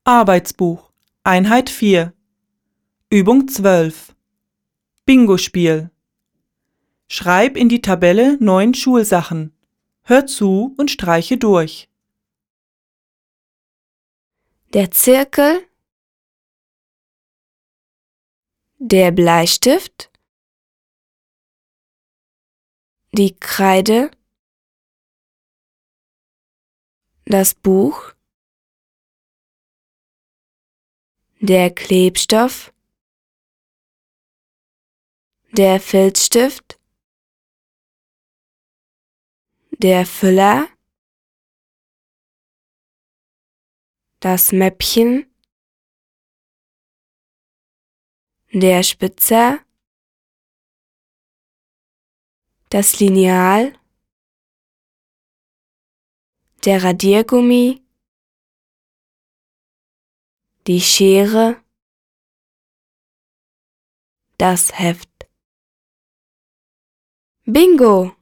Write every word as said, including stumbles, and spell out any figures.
Arbeitsbuch, Einheit vier, Übung zwölf. Bingo-Spiel. Schreib in die Tabelle neun Schulsachen. Hör zu und streiche durch. Der Zirkel, der Bleistift, die Kreide, das Buch, der Klebstoff, der Filzstift, der Füller, das Mäppchen, der Spitzer, das Lineal, der Radiergummi, die Schere, das Heft. Bingo!